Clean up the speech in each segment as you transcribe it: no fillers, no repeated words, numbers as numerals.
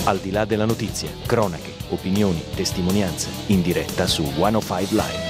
Al di là della notizia, cronache, opinioni, testimonianze, in diretta su 105 Live.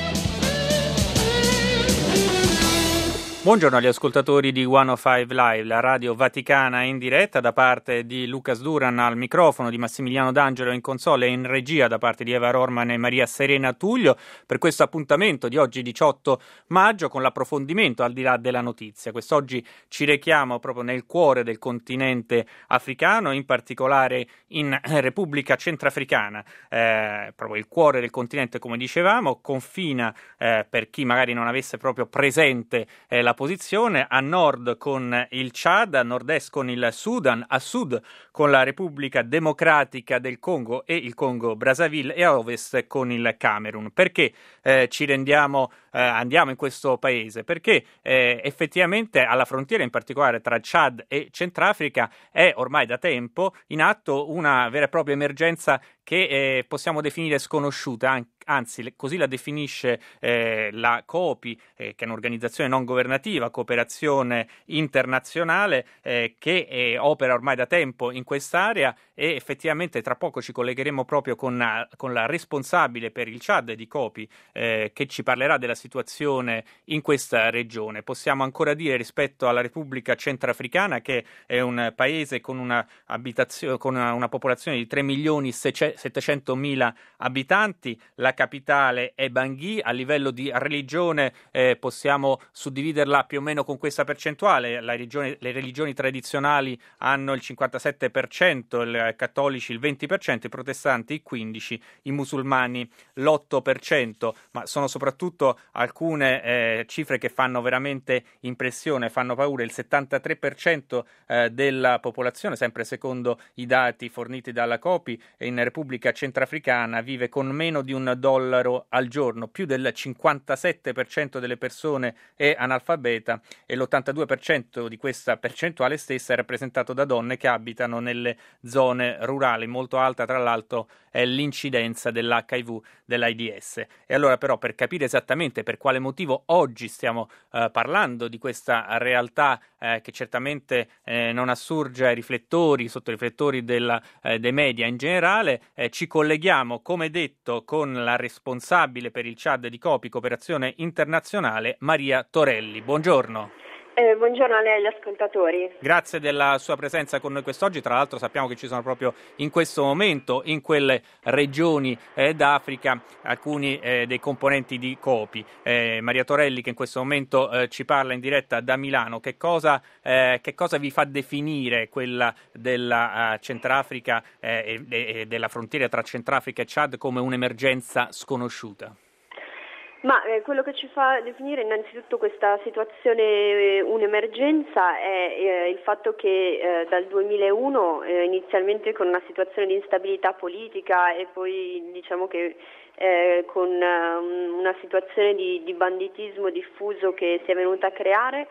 Buongiorno agli ascoltatori di 105 Live, la radio vaticana in diretta, da parte di Lucas Duran al microfono, di Massimiliano D'Angelo in console e in regia da parte di Eva Rorman e Maria Serena Tullio, per questo appuntamento di oggi 18 maggio con l'approfondimento al di là della notizia. Quest'oggi ci rechiamo proprio nel cuore del continente africano, in particolare in Repubblica Centrafricana, proprio il cuore del continente, come dicevamo, confina, per chi magari non avesse proprio presente la posizione, a nord con il Chad, a nord-est con il Sudan, a sud con la Repubblica Democratica del Congo e il Congo Brazzaville, e a ovest con il Camerun. Perché andiamo in questo paese? Perché effettivamente alla frontiera, in particolare tra Chad e Centrafrica, è ormai da tempo in atto una vera e propria emergenza che possiamo definire sconosciuta, anzi così la definisce la COPI, che è un'organizzazione non governativa, cooperazione internazionale, che opera ormai da tempo in quest'area, e effettivamente tra poco ci collegheremo proprio con la responsabile per il Chad di COPI, che ci parlerà della situazione in questa regione. Possiamo ancora dire, rispetto alla Repubblica Centrafricana, che è un paese con una popolazione di 3.700.000 abitanti, la capitale è Bangui. A livello di religione possiamo suddividerla più o meno con questa percentuale: le religioni tradizionali hanno il 57%, i cattolici il 20%, i protestanti il 15%, i musulmani l'8%, ma sono soprattutto alcune cifre che fanno veramente impressione, fanno paura. Il 73% della popolazione, sempre secondo i dati forniti dalla COPI, in Repubblica Centrafricana vive con meno di $1 al giorno, più del 57% delle persone è analfabeta, e l'82% di questa percentuale stessa è rappresentato da donne che abitano nelle zone rurali. Molto alta, tra l'altro, è l'incidenza dell'HIV, dell'AIDS. E allora, però, per capire esattamente per quale motivo oggi stiamo parlando di questa realtà che certamente non assurge ai riflettori, sotto i riflettori dei media in generale, ci colleghiamo, come detto, con la responsabile per il Chad di COPI, Cooperazione Internazionale, Maria Torelli. Buongiorno. Buongiorno a lei e agli ascoltatori. Grazie della sua presenza con noi quest'oggi. Tra l'altro sappiamo che ci sono proprio in questo momento in quelle regioni d'Africa alcuni dei componenti di COPI. Maria Torelli, che in questo momento ci parla in diretta da Milano, che cosa vi fa definire quella della Centrafrica e della frontiera tra Centrafrica e Chad come un'emergenza sconosciuta? Ma quello che ci fa definire innanzitutto questa situazione un'emergenza è il fatto che dal 2001, inizialmente con una situazione di instabilità politica e poi diciamo che con una situazione di banditismo diffuso che si è venuta a creare,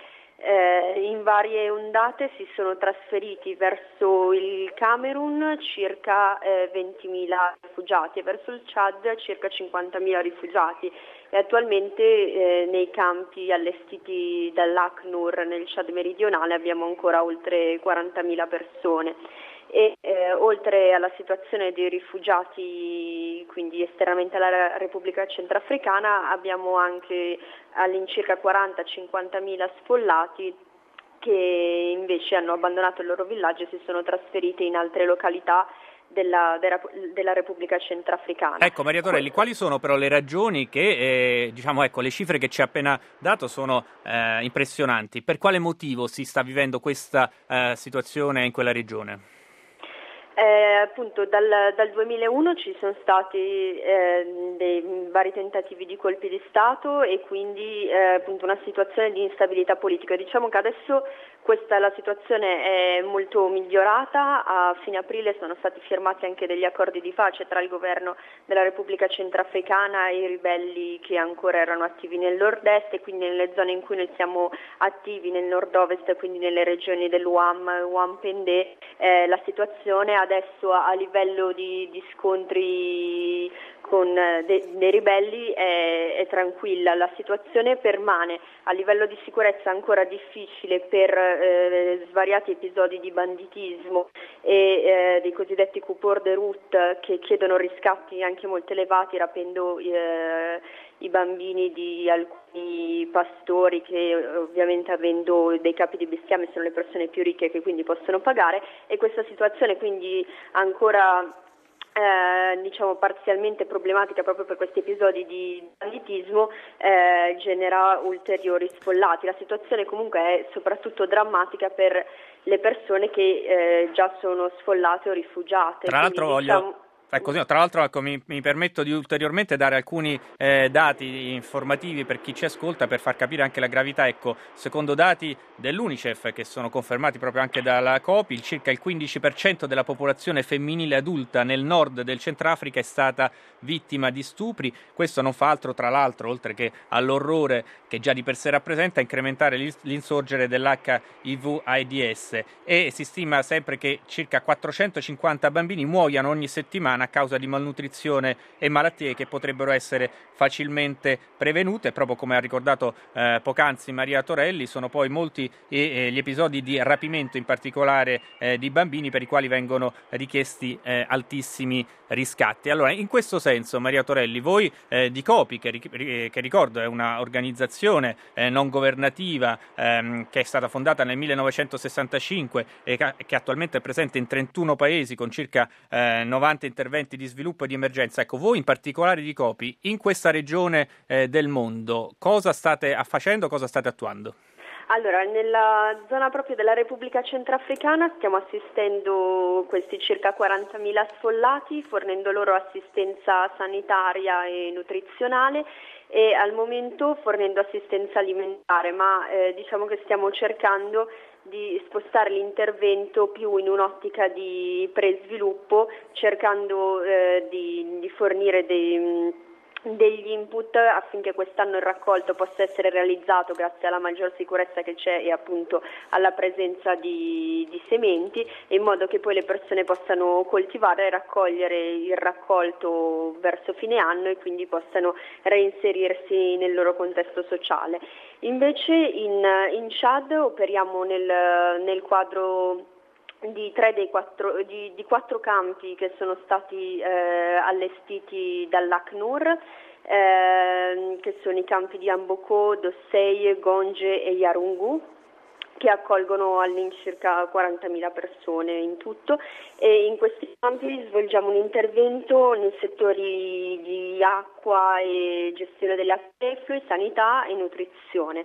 in varie ondate si sono trasferiti verso il Camerun circa 20.000 rifugiati e verso il Chad circa 50.000 rifugiati, e attualmente nei campi allestiti dall'ACNUR nel Chad meridionale abbiamo ancora oltre 40.000 persone. E oltre alla situazione dei rifugiati, quindi esternamente alla Repubblica Centrafricana, abbiamo anche all'incirca 40-50.000 sfollati che invece hanno abbandonato il loro villaggio e si sono trasferiti in altre località della Repubblica Centrafricana. Ecco, Maria Torelli, quali sono però le ragioni che, le cifre che ci ha appena dato sono impressionanti? Per quale motivo si sta vivendo questa situazione in quella regione? Appunto dal 2001 ci sono stati dei vari tentativi di colpi di Stato e quindi appunto una situazione di instabilità politica. Diciamo che adesso la situazione è molto migliorata. A fine aprile sono stati firmati anche degli accordi di pace tra il governo della Repubblica Centrafricana e i ribelli che ancora erano attivi nel nord-est, e quindi nelle zone in cui noi siamo attivi nel nord-ovest, quindi nelle regioni dell'Ouam Pendé, la situazione adesso a livello di scontri dei ribelli è tranquilla. La situazione permane a livello di sicurezza ancora difficile per svariati episodi di banditismo e dei cosiddetti coupeurs de route che chiedono riscatti anche molto elevati, rapendo i bambini di alcuni pastori che ovviamente, avendo dei capi di bestiame, sono le persone più ricche che quindi possono pagare, e questa situazione quindi ancora parzialmente problematica proprio per questi episodi di banditismo genera ulteriori sfollati. La situazione comunque è soprattutto drammatica per le persone che già sono sfollate o rifugiate. Tra l'altro ecco, mi permetto di ulteriormente dare alcuni dati informativi per chi ci ascolta, per far capire anche la gravità. Ecco, secondo dati dell'UNICEF, che sono confermati proprio anche dalla COPI, circa il 15% della popolazione femminile adulta nel nord del Centrafrica è stata vittima di stupri. Questo non fa altro, tra l'altro, oltre che all'orrore che già di per sé rappresenta, incrementare l'insorgere dell'HIV-AIDS, e si stima sempre che circa 450 bambini muoiano ogni settimana a causa di malnutrizione e malattie che potrebbero essere facilmente prevenute. Proprio come ha ricordato poc'anzi Maria Torelli, sono poi molti gli episodi di rapimento, in particolare di bambini, per i quali vengono richiesti altissimi riscatti. Allora, in questo senso, Maria Torelli, voi di COPI, che ricordo è una organizzazione non governativa che è stata fondata nel 1965 e che attualmente è presente in 31 paesi con circa 90 interventi di sviluppo e di emergenza. Ecco, voi in particolare di COPI, in questa regione del mondo, cosa state facendo, cosa state attuando? Allora, nella zona proprio della Repubblica Centrafricana stiamo assistendo questi circa 40.000 sfollati, fornendo loro assistenza sanitaria e nutrizionale, e al momento fornendo assistenza alimentare, ma diciamo che stiamo cercando di spostare l'intervento più in un'ottica di presviluppo, cercando di fornire degli input affinché quest'anno il raccolto possa essere realizzato grazie alla maggior sicurezza che c'è e appunto alla presenza di sementi, in modo che poi le persone possano coltivare e raccogliere il raccolto verso fine anno e quindi possano reinserirsi nel loro contesto sociale. Invece in Chad operiamo nel quadro di 4 campi che sono stati allestiti dall'ACNUR, che sono i campi di Amboko, Dossei, Gonje e Yarungu, che accolgono all'incirca 40.000 persone in tutto, e in questi campi svolgiamo un intervento nei settori di acqua e gestione delle acque reflue, sanità e nutrizione.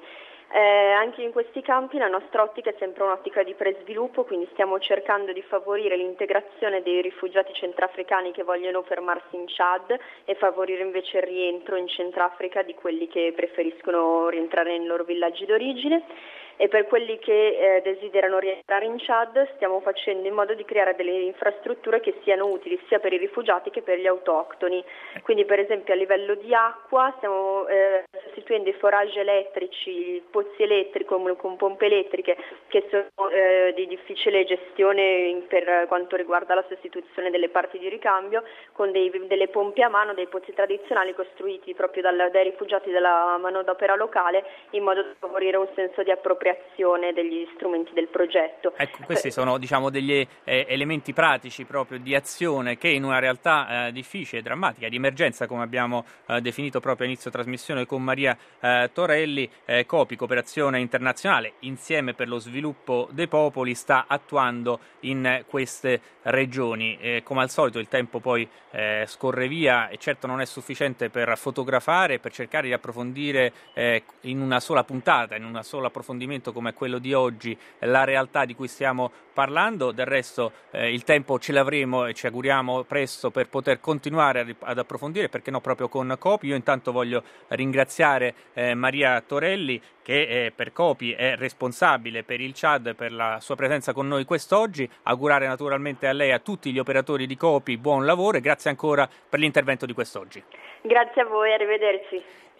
Anche in questi campi la nostra ottica è sempre un'ottica di presviluppo, quindi stiamo cercando di favorire l'integrazione dei rifugiati centrafricani che vogliono fermarsi in Chad e favorire invece il rientro in Centrafrica di quelli che preferiscono rientrare nei loro villaggi d'origine. E per quelli che desiderano rientrare in Chad stiamo facendo in modo di creare delle infrastrutture che siano utili sia per i rifugiati che per gli autoctoni. Quindi per esempio a livello di acqua stiamo sostituendo i forage elettrici, pozzi elettrici con pompe elettriche che sono di difficile gestione per quanto riguarda la sostituzione delle parti di ricambio, con delle pompe a mano, dei pozzi tradizionali costruiti proprio dai rifugiati della manodopera locale, in modo da favorire un senso di appropriazione degli strumenti del progetto. Ecco, questi sono degli elementi pratici proprio di azione che in una realtà difficile, drammatica, di emergenza, come abbiamo definito proprio a inizio trasmissione con Maria Torelli, COPI, Cooperazione Internazionale Insieme per lo Sviluppo dei Popoli, sta attuando in queste regioni. Come al solito il tempo poi scorre via e certo non è sufficiente per fotografare, per cercare di approfondire in una sola puntata, in un solo approfondimento come quello di oggi, la realtà di cui stiamo parlando. Del resto il tempo ce l'avremo e ci auguriamo presto per poter continuare ad approfondire, perché no proprio con COPI. Io intanto voglio ringraziare Maria Torelli, che per COPI è responsabile per il Chad, per la sua presenza con noi quest'oggi, augurare naturalmente a lei e a tutti gli operatori di COPI buon lavoro e grazie ancora per l'intervento di quest'oggi. Grazie a voi, arrivederci.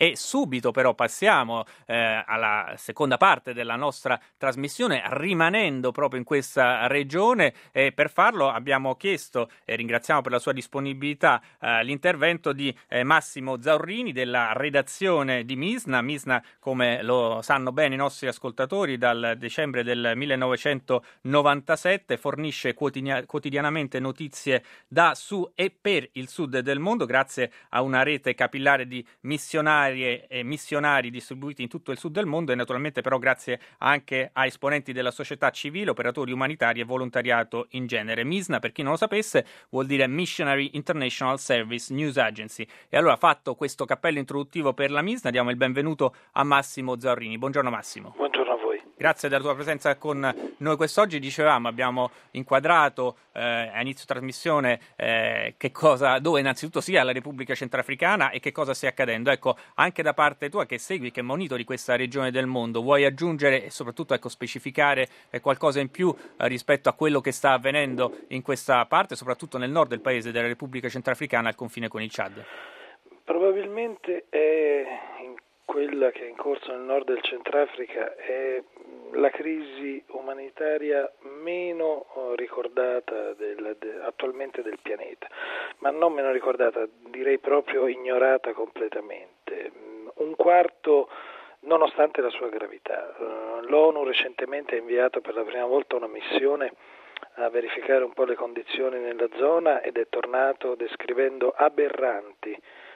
E subito però passiamo alla seconda parte della nostra trasmissione, rimanendo proprio in questa regione, e per farlo abbiamo chiesto, e ringraziamo per la sua disponibilità, l'intervento di Massimo Zaurrini della redazione di Misna. Misna, come lo sanno bene i nostri ascoltatori, dal dicembre del 1997 fornisce quotidianamente notizie da, su e per il sud del mondo, grazie a una rete capillare di missionarie e missionari distribuiti in tutto il sud del mondo, e naturalmente però grazie anche a esponenti della società civile, operatori umanitari e volontariato in genere. MISNA, per chi non lo sapesse, vuol dire Missionary International Service News Agency. E allora, fatto questo cappello introduttivo per la MISNA, diamo il benvenuto a Massimo Zaurrini. Buongiorno Massimo. Buongiorno a voi. Grazie della tua presenza con noi quest'oggi. Dicevamo, abbiamo inquadrato a inizio trasmissione dove innanzitutto sia la Repubblica Centrafricana e che cosa stia accadendo. Ecco, anche da parte tua che segui, che monitori questa regione del mondo, vuoi aggiungere e soprattutto specificare qualcosa in più rispetto a quello che sta avvenendo in questa parte, soprattutto nel nord del paese della Repubblica Centrafricana al confine con il Chad? Probabilmente quella che è in corso nel nord del Centrafrica è la crisi umanitaria meno ricordata attualmente del pianeta, ma non meno ricordata, direi proprio ignorata completamente. Un quarto, nonostante la sua gravità. L'ONU recentemente ha inviato per la prima volta una missione a verificare un po' le condizioni nella zona ed è tornato descrivendo aberranti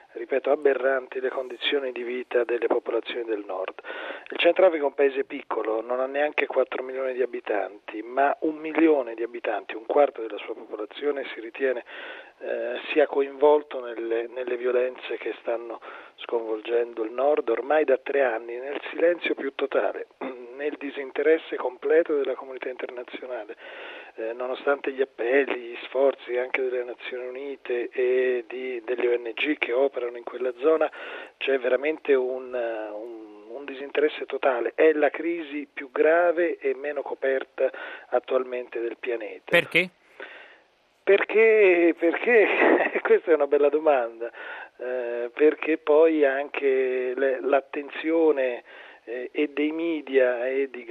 le condizioni di vita delle popolazioni del nord. Il Centrafrica è un paese piccolo, non ha neanche 4 milioni di abitanti, ma 1 milione di abitanti, un quarto della sua popolazione si ritiene sia coinvolto nelle violenze che stanno sconvolgendo il nord ormai da 3 anni, nel silenzio più totale, nel disinteresse completo della comunità internazionale. Nonostante gli appelli, gli sforzi anche delle Nazioni Unite e delle ONG che operano in quella zona, c'è veramente un disinteresse totale. È la crisi più grave e meno coperta attualmente del pianeta. Perché? Perché questa è una bella domanda, perché poi anche l'attenzione e dei media e di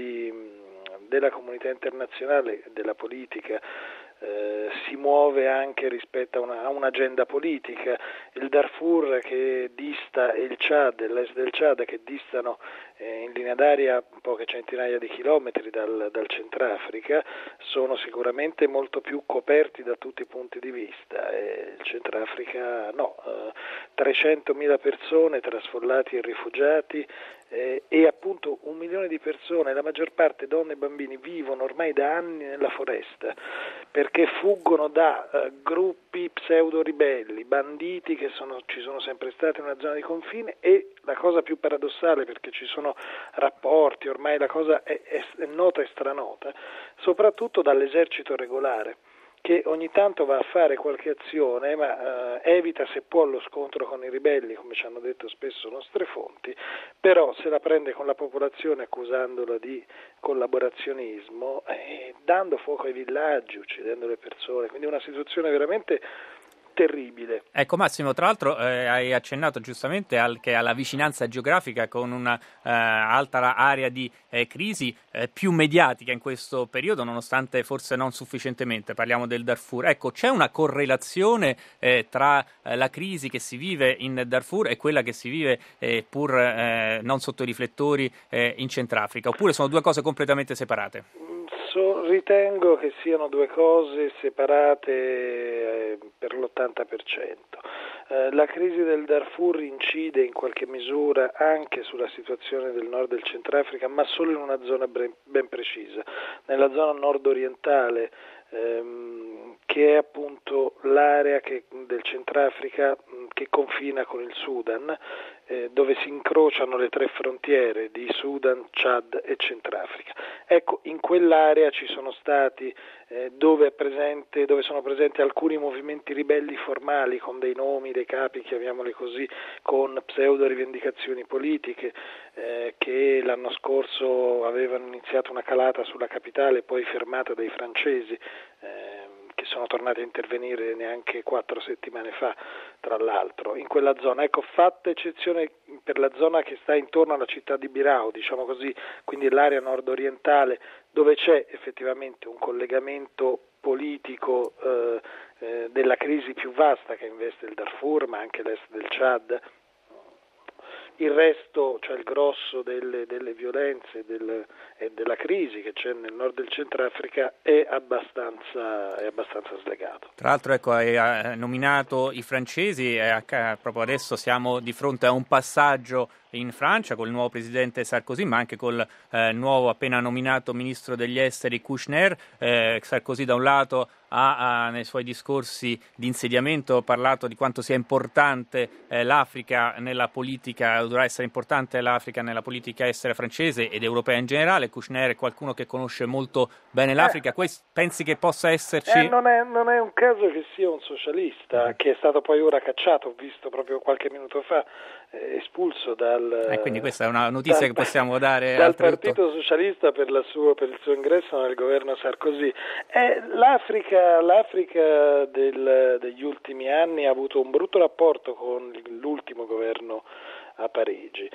della comunità internazionale, della politica, si muove anche rispetto a un'agenda politica. Il Darfur che dista e il Chad, l'est del Chad che distano in linea d'aria poche centinaia di chilometri dal Centrafrica, sono sicuramente molto più coperti da tutti i punti di vista. Il Centrafrica no, 300.000 persone tra sfollati e rifugiati, e appunto 1 milione di persone, la maggior parte donne e bambini, vivono ormai da anni nella foresta perché fuggono da gruppi pseudo ribelli, banditi che ci sono sempre stati in una zona di confine, e la cosa più paradossale, perché ci sono rapporti, ormai la cosa è nota e stranota, soprattutto dall'esercito regolare, che ogni tanto va a fare qualche azione, ma evita se può lo scontro con i ribelli, come ci hanno detto spesso nostre fonti, però se la prende con la popolazione accusandola di collaborazionismo, dando fuoco ai villaggi, uccidendo le persone, quindi una situazione veramente terribile. Ecco Massimo, tra l'altro hai accennato giustamente anche alla vicinanza geografica con una alta area di crisi più mediatica in questo periodo, nonostante forse non sufficientemente. Parliamo del Darfur. Ecco, c'è una correlazione tra la crisi che si vive in Darfur e quella che si vive pur non sotto i riflettori in Centrafrica, oppure sono due cose completamente separate? Ritengo che siano due cose separate per l'80%. La crisi del Darfur incide in qualche misura anche sulla situazione del nord del Centrafrica, ma solo in una zona ben precisa, nella zona nord-orientale, che è appunto l'area del Centrafrica che confina con il Sudan, dove si incrociano le 3 frontiere di Sudan, Chad e Centrafrica. Ecco, in quell'area ci sono stati, dove sono presenti alcuni movimenti ribelli formali con dei nomi, dei capi, chiamiamoli così, con pseudo rivendicazioni politiche, che l'anno scorso avevano iniziato una calata sulla capitale, poi fermata dai francesi, che sono tornati a intervenire neanche 4 settimane fa, tra l'altro, in quella zona. Ecco, fatta eccezione per la zona che sta intorno alla città di Birao, diciamo così, quindi l'area nord-orientale, dove c'è effettivamente un collegamento politico della crisi più vasta che investe il Darfur, ma anche l'est del Chad. Il resto, cioè il grosso delle violenze e della crisi che c'è nel nord del Centrafrica è abbastanza slegato. Tra l'altro, ecco, hai nominato i francesi, proprio adesso siamo di fronte a un passaggio in Francia col nuovo presidente Sarkozy, ma anche col nuovo appena nominato ministro degli esteri Kouchner. Sarkozy da un lato nei suoi discorsi di insediamento parlato di quanto sia importante l'Africa nella politica, dovrà essere importante l'Africa nella politica estera francese ed europea in generale. Kouchner è qualcuno che conosce molto bene l'Africa. Pensi che possa esserci? Non è un caso che sia un socialista, che è stato poi ora cacciato, ho visto proprio qualche minuto fa, espulso quindi questa è una notizia che possiamo dare dal Partito Socialista per il suo ingresso nel governo Sarkozy. L'Africa degli ultimi anni ha avuto un brutto rapporto con l'ultimo governo a Parigi.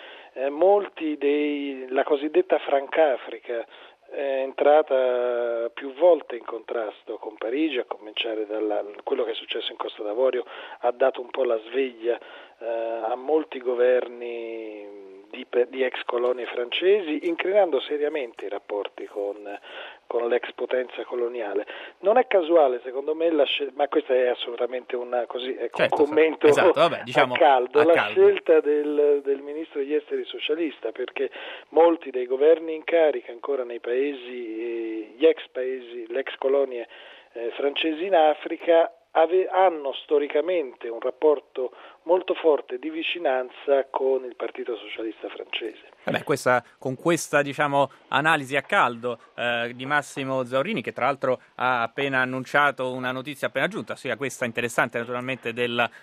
La cosiddetta Francafrica è entrata più volte in contrasto con Parigi, a cominciare da quello che è successo in Costa d'Avorio, ha dato un po' la sveglia a molti governi di ex colonie francesi, incrinando seriamente i rapporti con l'ex potenza coloniale. Non è casuale, secondo me, ma questa è assolutamente un commento a caldo, la scelta del ministro degli esteri socialista, perché molti dei governi in carica ancora nei paesi, le ex colonie francesi in Africa, hanno storicamente un rapporto molto forte di vicinanza con il Partito Socialista francese. Con questa analisi a caldo di Massimo Zaurini, che tra l'altro ha appena annunciato una notizia appena giunta, ossia questa interessante naturalmente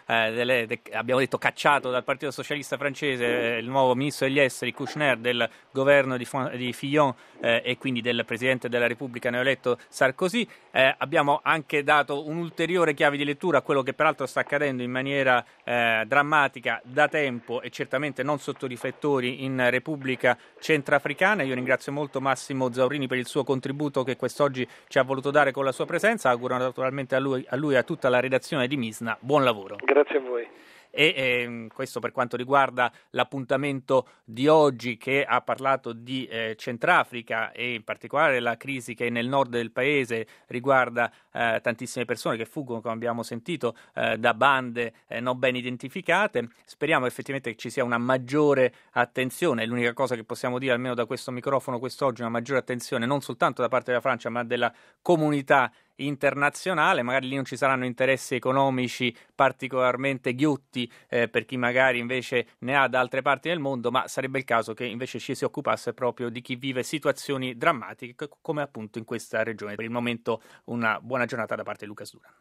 abbiamo detto cacciato dal Partito Socialista francese il nuovo ministro degli esteri Kouchner del governo di Fillon e quindi del Presidente della Repubblica neoeletto Sarkozy. Abbiamo anche dato un'ulteriore chiave di lettura a quello che peraltro sta accadendo in maniera drammatica da tempo e certamente non sotto riflettori in Repubblica Centrafricana. Io ringrazio molto Massimo Zaurini per il suo contributo che quest'oggi ci ha voluto dare con la sua presenza. Auguro naturalmente a lui e a tutta la redazione di Misna buon lavoro. Grazie a voi. E questo per quanto riguarda l'appuntamento di oggi, che ha parlato di Centrafrica e in particolare la crisi che nel nord del paese riguarda tantissime persone che fuggono, come abbiamo sentito, da bande non ben identificate. Speriamo effettivamente che ci sia una maggiore attenzione, è l'unica cosa che possiamo dire almeno da questo microfono quest'oggi, una maggiore attenzione non soltanto da parte della Francia ma della comunità internazionale. Magari lì non ci saranno interessi economici particolarmente ghiotti per chi magari invece ne ha da altre parti del mondo, ma sarebbe il caso che invece ci si occupasse proprio di chi vive situazioni drammatiche come appunto in questa regione. Per il momento una buona giornata da parte di Luca Sdura.